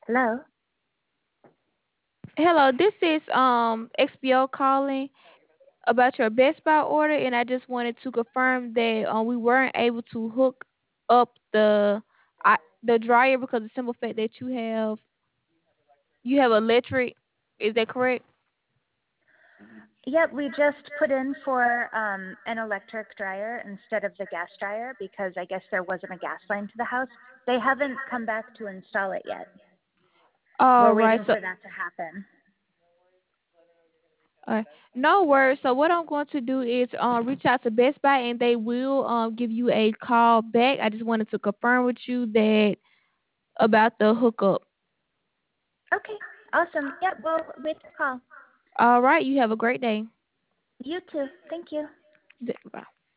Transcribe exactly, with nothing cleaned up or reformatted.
Hello? Hello, this is um X B O calling about your Best Buy order, and I just wanted to confirm that um we weren't able to hook up the I, the dryer because of the simple fact that you have you have electric. Is that correct? Yep, we just put in for um, an electric dryer instead of the gas dryer because I guess there wasn't a gas line to the house. They haven't come back to install it yet. All We're right. waiting So, for that to happen. all right, no worries. So what I'm going to do is um reach out to Best Buy, and they will um give you a call back. I just wanted to confirm with you that about the hookup. Okay, awesome. Yep, we'll wait the call. All right. You have a great day. You too. Thank you. Bye.